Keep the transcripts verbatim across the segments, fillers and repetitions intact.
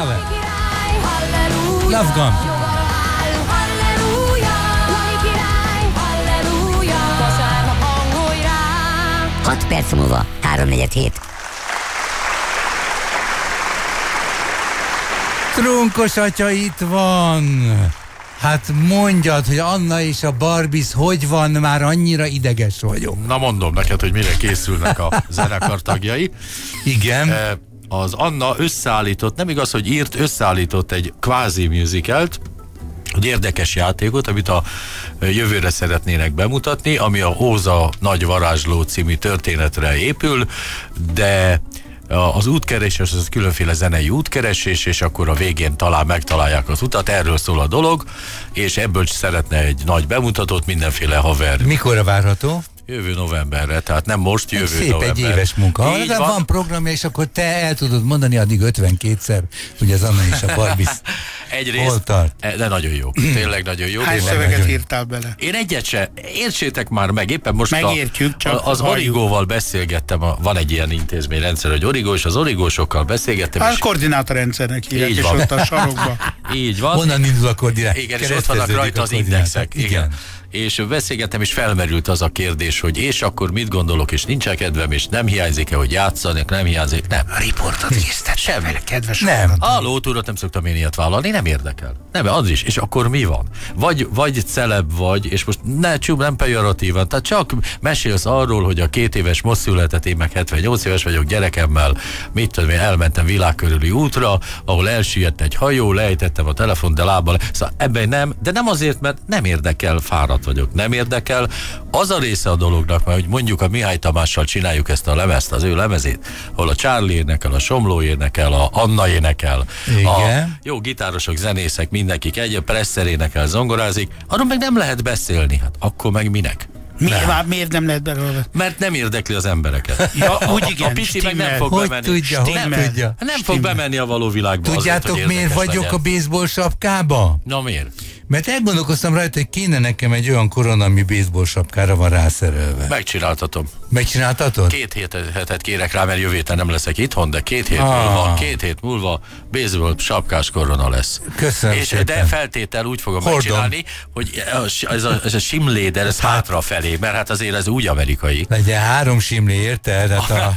Love it. Love Gun. hat perc múlva, háromnegyed hét. Trunkos atya itt van. Hát mondjad, hogy Anna és a Barbies hogy van, már annyira ideges vagyok. Na mondom neked, hogy mire készülnek a zenekar tagjai. Igen. Az Anna összeállított, nem igaz, hogy írt, összeállított egy kvázi musicalt, egy érdekes játékot, amit a jövőre szeretnének bemutatni, ami a Óza Nagy Varázsló című történetre épül, de az útkeresés az különféle zenei útkeresés, és akkor a végén talán megtalálják az utat, erről szól a dolog, és ebből szeretne egy nagy bemutatót, mindenféle haver. Mikorra várható? Jövő novemberre, tehát nem most, jövő szép november. Egy éves munka. Így van. van. van programja, és akkor te el tudod mondani addig ötvenkétszer, hogy az Anna és a Barbies Egyrészt, hol tart. de nagyon jó. Tényleg nagyon jó. Hány Tényleg szöveget nagyon... írtál bele? Én egyet se, értsétek már meg, éppen most Megértjük, a, csak az halljuk. Origóval beszélgettem, a, van egy ilyen intézményrendszer, hogy Origó, és az Origósokkal beszélgettem. Hát és koordinátorrendszernek hívják, így és van. ott a sarokba. Így van. Honnan indul a koordinátor? Igen, és ott vannak rajta az indexek. Igen. Igen. És beszélgettem, és felmerült az a kérdés, hogy és akkor mit gondolok, és nincs kedvem, és nem hiányzik-e, hogy játszanak, nem hiányzik, nem. A riportot készítettem Semmi. vele, kedves Nem. hallgatók. Halló, tudod, nem szoktam én ilyet vállalni, nem érdekel. Nem, az is. És akkor mi van? Vagy, vagy celeb vagy, és most ne csúm, nem pejoratívan, tehát csak mesélsz arról, hogy a két éves most született, én meg hetvennyolc éves vagyok gyerekemmel, mit tudom én, elmentem világkörüli útra, ahol elsüllyedt egy hajó, lejtettem a telefon, de lábbal. Szóval ebben nem, de nem azért, mert nem érdekel, fáradt vagyok, nem érdekel. Az a része a dolognak, mert hogy mondjuk a Mihály Tamással csináljuk ezt a lemezt, az ő lemezét, ahol a Charlie énekel, a Somló énekel, a Anna énekel, Igen. a jó gitárosok, zenészek, mindenkik egy, a Presser énekel, zongorázik, arról meg nem lehet beszélni, hát akkor meg minek? Mi, már miért nem lehet belőle? Mert nem érdekli az embereket. Ja, úgy igen, a pici meg nem stimmel. fog Hogy bemenni. tudja, hogy nem, tudja. nem fog bemenni a való világba. Tudjátok, azért, hogy miért érdekes vagyok legyen. a baseball sapkába? Na miért? Mert elgondolkoztam rajta, hogy kéne nekem egy olyan korona, ami baseball sapkára van rászerelve. Megcsináltatom. Megcsináltatod? Két hétet kérek rá, mert jövő héten nem leszek itthon, de két hét Ah. múlva, két hét múlva baseball sapkás korona lesz. Köszönöm És szépen. de feltétel úgy fogom Hordom. megcsinálni, hogy ez a, ez a simléder, ez hátrafelé, mert hát azért ez úgy amerikai. Legyen három simli, érted? Hát a...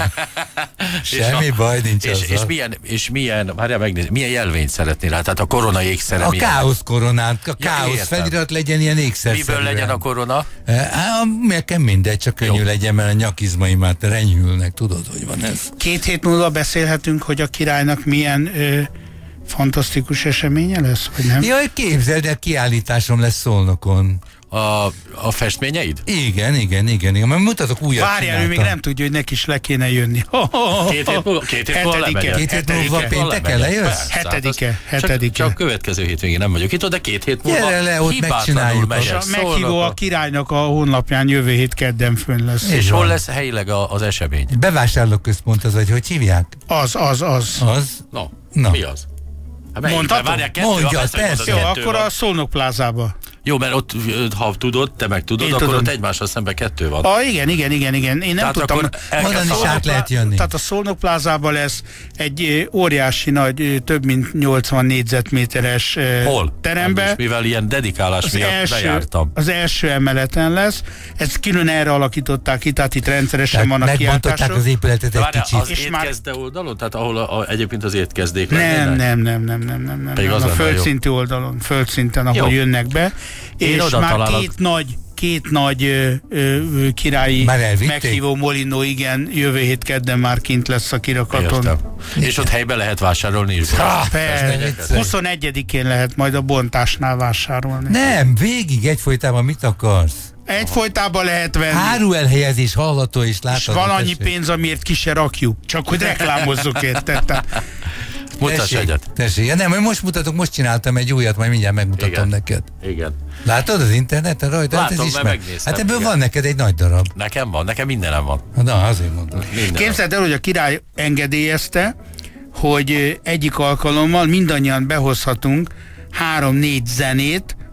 Semmi és a, baj nincs és, azzal. és milyen, és milyen, várjál megnézni, milyen jelvényt szeretnél? Hát, hát a korona ékszere A milyen? káosz koronát, a Ja, káosz értem. felirat legyen ilyen ékszerszerűen. Miből legyen a korona? Á, nekem mindegy, csak könnyű Jó. legyen, mert a nyakizmaim már renyhülnek, tudod, hogy van ez. Két hét múlva beszélhetünk, hogy a királynak milyen ö, fantasztikus eseménye lesz, vagy nem? Jaj, képzeld el, kiállításom lesz Szolnokon. A, a festményeid? Igen, igen, igen, igen. Mert mutatok újat. Várjál, ő még nem tudja, hogy neki is le kéne jönni. Két hét múlva, két hét múlva Hetedike, lemegyek. Két hét múlva hetedike. pénteken lejössz? Persze, hát Hetedike, az- hetedike. Csak, csak következő hétvégén nem vagyok itt, de két hét múlva Gyere le, ott hibátlanul megcsináljuk. És megyek a meghívó a Szolnokba. királynak a honlapján jövő hét kedden fönn lesz. És Így hol van. lesz helyileg a, az esemény? Bevásárlóközpont az, vagy hogy hívják? Az, az, az. Az? No, Na. mi az? Hát melyik? Mondhatom? Várjál, kettő, Mondja, ha persze, hogy persze. mondod, Jó, kettő akkor van. a Szolnok plázába. Jó, mert ott, ha tudod, te meg tudod, Én akkor tudom. ott egymással szemben kettő van. Ah, igen, igen, igen, igen. Én nem Tehát tudtam. akkor el kell Onnan is Szolnok át lehet jönni. Tehát a Szolnok plázában lesz egy ö, óriási nagy, ö, több mint nyolcvan négyzetméteres ö, Hol? terembe. Nem is, mivel ilyen dedikálás Az miatt első, bejártam. az első emeleten lesz. Ezt külön erre alakították ki, tehát itt rendszeresen Tehát vannak megbontották kiáltások. az épületet egy Várjál, kicsit. az És már- étkezde oldalon? Tehát ahol a, a, egyébként az étkezdék Nem, lennének? nem, nem, nem, nem, nem, nem, Pedig nem. az A lenne jó. földszintű oldalon, földszinten, ahol Jó. jönnek be. Én És oda már találok. két nagy két nagy ö, ö, ö, királyi Már elvitték? meghívó Molinó, igen, jövő hét kedden már kint lesz a kirakaton. Értem. És ott helyben lehet vásárolni is? Persze. huszonegyedikén lehet majd a bontásnál vásárolni. Nem, végig egyfolytában mit akarsz? Egyfolytában lehet venni. Áruelhelyezés hallható és látható. És van annyi tessék. pénz, amiért ki se rakjuk. Csak hogy reklámozzuk, érted? Tehát Mutass Tessék, egyet. tessék. Ja, nem, hogy most mutatok, most csináltam egy újat, majd mindjárt megmutatom Igen. neked. Igen. Látod az interneten rajta? Hát ez Látom, mert ismer. megnéztem, Hát ebből igen. van neked egy nagy darab. Nekem van, nekem mindenem van. Na, azért mondom. Mindenem. képzeld el, hogy a király engedélyezte, hogy egyik alkalommal mindannyian behozhatunk három-négy zenét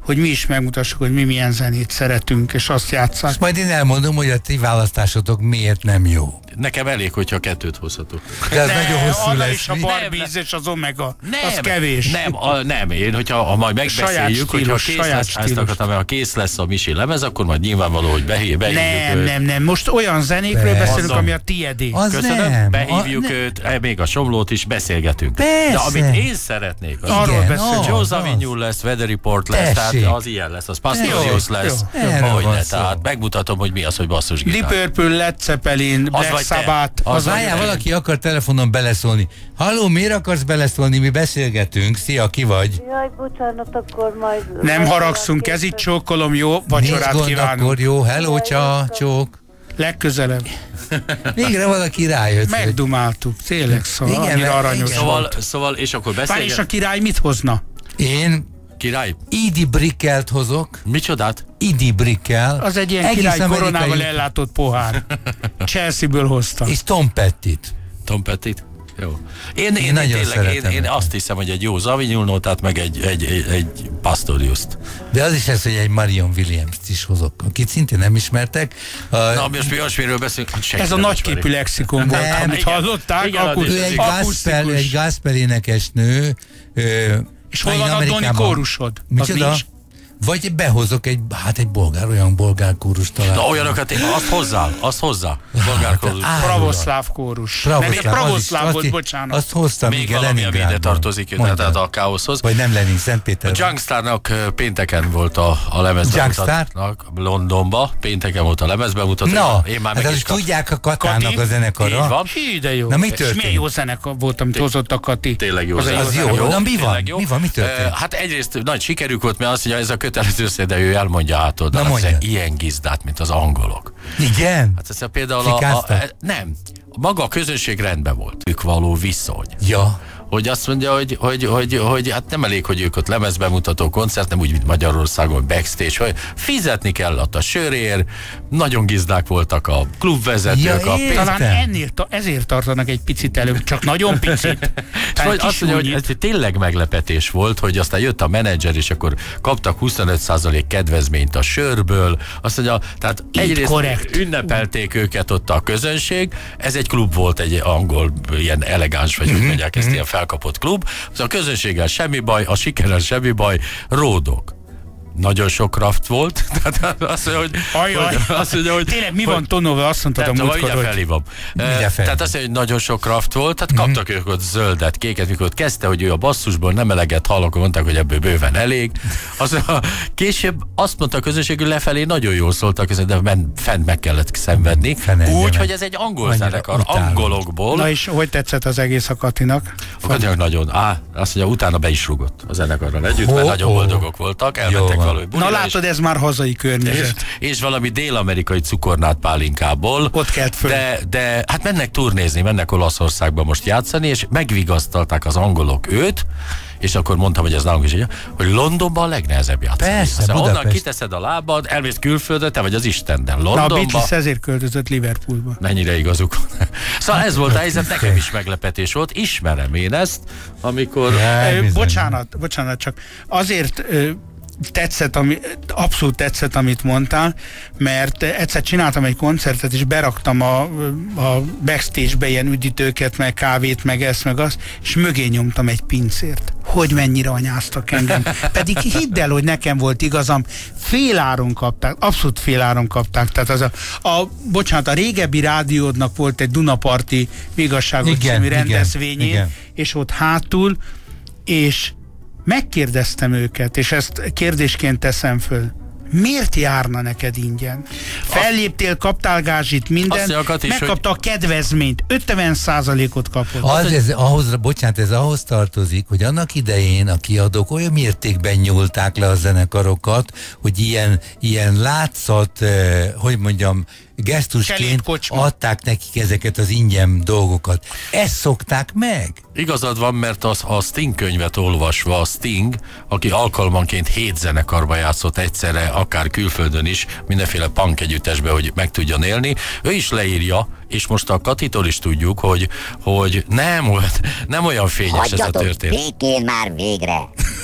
hogy mi is megmutassuk, hogy mi milyen zenét szeretünk, és azt játsszák. Azt majd én elmondom, hogy a ti választásotok miért nem jó. Nekem elég, hogyha kettőt hozhatok. De ez nagyon hosszú Anna lesz. is a Barbies és az Omega. Nem, az kevés. Nem, a, nem, én, hogyha ha majd megbeszéljük, hogyha stílus, kész saját lesz, ezt stílus. akartam, ha kész lesz a Misi lemez, akkor majd nyilvánvaló, hogy behív, behívjuk Nem, őt. nem, nem. Most olyan zenékről Persze. beszélünk, Azzal. ami a tiédé. Az Köszönöm, nem. behívjuk a, ne. őt, eh, még a Somlót is, beszélgetünk. Persze. De amit én szeretnék, az Arról Igen, beszélünk. az, Joe az. Zawinul lesz, Weather Report lesz, Tessék. tehát az ilyen lesz, az Pastorius Jó, lesz, jó. Erről hogy van ne, szó. tehát megmutatom, hogy mi az, hogy basszusgitár. Deep Purple, Led Zeppelin, Black vagy te. Sabbath. Az Az vagy várjál, te. valaki akar telefonon beleszólni. Halló, miért akarsz beleszólni? Mi beszélgetünk. Szia, ki vagy? Jaj, bocsánat, akkor majd... Nem majd haragszunk, olyan kezit képes- csókolom, jó Nincs vacsorát gond, kívánunk. akkor jó. Hello, csa, csók. Legközelebb. Végre valaki rájött. hogy- Megdumáltuk, tényleg szóval, Igen, annyira mert- aranyos igen. Szóval, volt. szóval, és akkor Várj, és a beszélget. király mit hozna? Én Király, Idi Brickelt hozok. micsodát? Idi Brickel. Az egy ilyen Egész király amerikai- koronával ellátott pohár. Chelsea-ből hozta. És Tom Pettit. Tom Pettit? Jó. Én, én, én nagyon tényleg, én, szeretem én őket. azt hiszem, hogy egy jó Zawinul nótát, meg egy, egy, egy, egy Pastoriust. De az is lesz, hogy egy Marion Williams-t is hozok, akit szintén nem ismertek. Uh, Na, most mi olyasmiről beszélünk? Senki Ez a nem nagyképű ismeri. lexikon volt, Nem. amit Igen. hallották. Igen, Akus, ő egy akusztikus. gospel, egy gospel énekesnő. Ö, És hol megint van a Doni Amerikában. kórusod? Az Micsoda? nincs? Vagy behozok egy, hát egy bolgár, olyan bolgár kórus talán. Na, olyanokat én, azt hozzá, azt hozzá. Bolgárkózus. Á, Pravoszláv kórus. Pravoszláv, Nem, egy az is- pravoszláv azt volt, i- bocsánat. Azt hoztam, Még igen, valami, ami ide Leningradból. tartozik, Mondd tehát el. a káoszhoz. Vagy nem Lenin, Szentpéter. A Junkstarnak ö, pénteken volt a, a lemezbemutatnak Londonba, pénteken volt a lemezbemutató. Na, én már hát meg azt is kap... tudják a Katának Kati? a zenekara. Így van. Hí, de jó. Na, mi És történt? milyen jó zenekar volt, amit hozott a Kati. Tényleg jó. Az, zene. Az jó. zene. Na, mi van? Tényleg jó. Mi van? Mi történt? Ö, Hát egyrészt nagy sikerük volt, mert azt mondja, ez a kötelező össze, de ő elmondja hától. Na, De mondja. hát ilyen gizdát, mint az angolok. Igen? Hát ez például a, a, Fikáztak? nem, maga a közönség rendben volt. Ők való viszony. Ja. Hogy azt mondja, hogy, hogy, hogy, hogy hát nem elég, hogy ők ott lemezbemutató koncert, nem úgy, mint Magyarországon backstage, hogy fizetni kellett a sörért, nagyon gizdák voltak a klubvezetők, Ja, a értem. pénz... Talán ennél, ta, ezért tartanak egy picit előbb, csak nagyon picit. És Tehát vagy azt mondja, hogy kisúnyit. ez tényleg meglepetés volt, hogy aztán jött a menedzser, és akkor kaptak huszonöt százalék kedvezményt a sörből. Azt mondja, tehát Így egyrészt korrekt. ünnepelték őket ott a közönség, ez egy klub volt, egy angol, ilyen elegáns, vagy hogy mondják ezt, ilyen felkapott klub. Az a közönséggel semmi baj, a sikerrel semmi baj, ródok. Nagyon sok kraft volt. Tehát azt mondja, hogy... Ajaj. hogy- azt mondja, hogy Tényleg mi hogy- van Tonóval? Azt mondtad a nem tudom, múltkor, mindjárt hogy felhívom. Mindjárt Eh, felhívom. Tehát azt mondja, hogy nagyon sok kraft volt, tehát kaptak ők ott zöldet, kéket, mikor ott kezdte, hogy ő a basszusból nem eleget hall, akkor mondták, hogy ebből bőven elég. Az, később azt mondta a közönség, hogy lefelé nagyon jól szóltak, de men, fent meg kellett szenvedni. Fenelje Úgy, meg. hogy ez egy angol Annyira zenekar, utálom. angolokból. Na és hogy tetszett az egész a Katinak? Akadémiak nagyon, á, azt mondja, utána be is rugott a zenekarral együtt, Ho, mert nagyon ho. boldogok voltak, Jó elmentek van. valami Na bulira, látod, ez már hazai környezet. és, és valami dél-amerikai cukornát pálinkából. Ott kelt föl. De, de hát mennek turnézni, mennek Olaszországba most játszani, és megvigasztalták az angolok őt, és akkor mondtam, hogy ez nálunk is így, hogy Londonban a legnehezebb játszani. Persze, Aztán onnan Budapest. kiteszed a lábad, elmész külföldre, te vagy az Istenden. Na a Londonba. Beatles ezért költözött Liverpoolba. Mennyire igazuk van. Szóval ez volt a helyzet, nekem is meglepetés volt, ismerem én ezt, amikor... Ja, Ö, bizony. bocsánat, bocsánat, csak azért ö, tetszett, ami, abszolút tetszett, amit mondtál, mert egyszer csináltam egy koncertet, és beraktam a, a backstage-be ilyen üdítőket, meg kávét, meg ezt, meg azt, és mögé nyomtam egy pincért. Hogy mennyire anyáztak engem. Pedig hidd el, hogy nekem volt igazam, féláron kapták, abszolút féláron kapták. Tehát az a, a, bocsánat, a régebbi rádiódnak volt egy Dunaparti Igazságos Igen, című igen, rendezvényén, igen. és ott hátul, és megkérdeztem őket, és ezt kérdésként teszem föl. Miért járna neked ingyen? Felléptél, kaptál gázsit, Azt mindent, mondja, Kati is, megkapta a kedvezményt, ötven százalékot kapott. Az, ez, ahhoz, bocsánat, ez ahhoz tartozik, hogy annak idején a kiadók olyan mértékben nyúlták le a zenekarokat, hogy ilyen, ilyen látszat, eh, hogy mondjam, gesztusként Cselédkocsma. adták nekik ezeket az ingyen dolgokat. Ezt szokták meg? Igazad van, mert az, a Sting könyvet olvasva, a Sting, aki alkalmanként hét zenekarba játszott egyszerre, akár külföldön is, mindenféle punk együttesbe, hogy meg tudjon élni, ő is leírja, és most a Katitól is tudjuk, hogy, hogy nem, nem olyan fényes ez a Hagyjatok történet. békén már végre!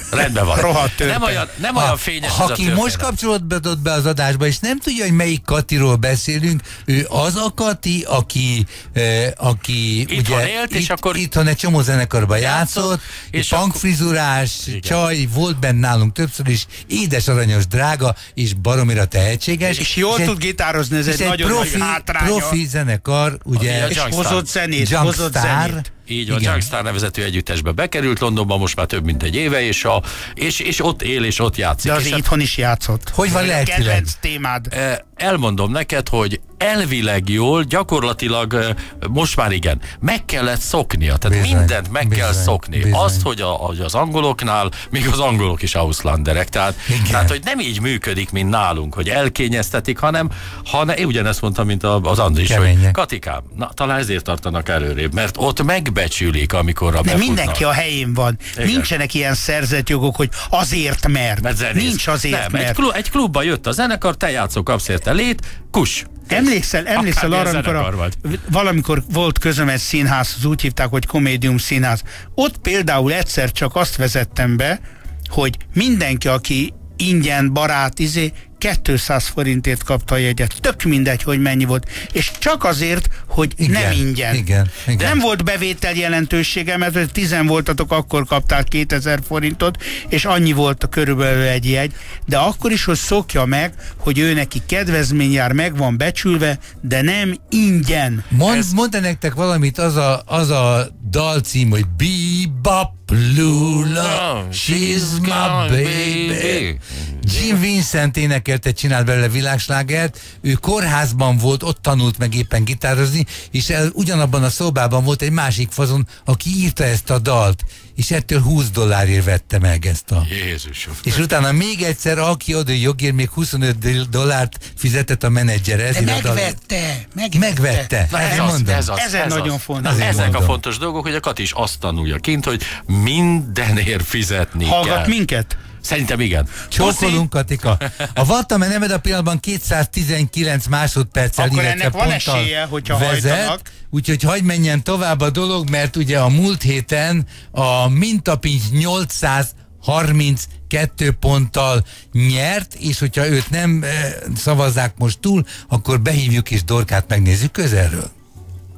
Rendben van. Rohadt törpe. Nem olyan, nem olyan fényes ha ez a ki történet. most kapcsolódott be az adásba, és nem tudja, hogy melyik Katiról beszélünk, ő az a Kati, aki, eh, aki Itthon ugye élt, és itt, akkor itthon egy csomó zenekarban játszott, játszott, és és punkfrizurás Igen. csaj, volt benne nálunk többször is, édes, aranyos, drága, és baromira tehetséges. És jól egy- tud gitározni, ez és egy egy nagyon profi, nagy hátránya. profi zenekar, ugye, Aki a És Junkstar. hozott zenét, hozott Junkstar. zenét. Így van, Igen. Junkstar nevezetű együttesbe bekerült Londonba most már több mint egy éve, és, a, és, és ott él, és ott játszik. De az és hát, itthon is játszott. Hogy van Ez a lelkileg? kedvenc témád. eh, elmondom neked, hogy elvileg jól, gyakorlatilag eh, most már igen, meg kellett szoknia, tehát Bizony, mindent meg kell bizony, szokni. bizony. Azt, hogy, a, hogy az angoloknál, még az angolok is Auslanderek, tehát, Igen. tehát hogy nem így működik, mint nálunk, hogy elkényeztetik, hanem, hanem én ugyanezt mondtam, mint a- az Andris, hogy Kemények. Katikám, na talán ezért tartanak előrébb, mert ott megbecsülik, amikor a De befutnak. mindenki a helyén van. Igen. Nincsenek ilyen szerzett jogok, hogy azért mert. Mert zenész. Nincs azért nem, mert. Egy, klub, egy klubba jött a zenekar, te játszol, kapsz érte lét, kus. Emlékszel, emlékszel Akármilyen arra, amikor zenekar a, vagy. valamikor volt közöm egy színházhoz, úgy hívták, hogy Komédium Színház. Ott például egyszer csak azt vezettem be, hogy mindenki, aki ingyen, barát, izé, kétszáz forintért kapta a jegyet. Tök mindegy, hogy mennyi volt. És csak azért, hogy Igen, nem ingyen. igen, igen. Nem volt bevétel jelentősége, mert hogy tizen voltatok, akkor kaptál kétezer forintot, és annyi volt a körülbelül egy jegy. De akkor is, hogy szokja meg, hogy ő neki kedvezmény jár, meg van becsülve, de nem ingyen. Mond, Ez- Mondd nektek valamit, az a, az a dalcím, hogy Bebop Lula, she's my baby. Jim Vincent énekelte, csinált belőle világslágert, ő kórházban volt, ott tanult meg éppen gitározni, és el, ugyanabban a szobában volt egy másik fazon, aki írta ezt a dalt, és ettől húsz dollárért vette meg ezt a... Jézusom. És utána még egyszer, aki oda jogért, még huszonöt dollárt fizetett a menedzser. De ezért a dal- megvette, megvette. Megvette. Na ez Ezért az, mondom. ez az, Ezen ez nagyon az. fontos. Azért Ezek mondom. a fontos dolgok, hogy a Kati is azt tanulja kint, hogy mindenért fizetni Hallgat kell. minket? Szerintem igen. Csókolunk, Katika. A Vattam neved a pillanatban kétszáztizenkilenc másodperccel, Akkor illetve ennek van ponttal esélye, hogyha hajtanak. úgyhogy hagyj menjen tovább a dolog, mert ugye a múlt héten a Mintapincs nyolcszázharminckettő ponttal nyert, és hogyha őt nem eh, szavazzák most túl, akkor behívjuk és Dorkát megnézzük közelről.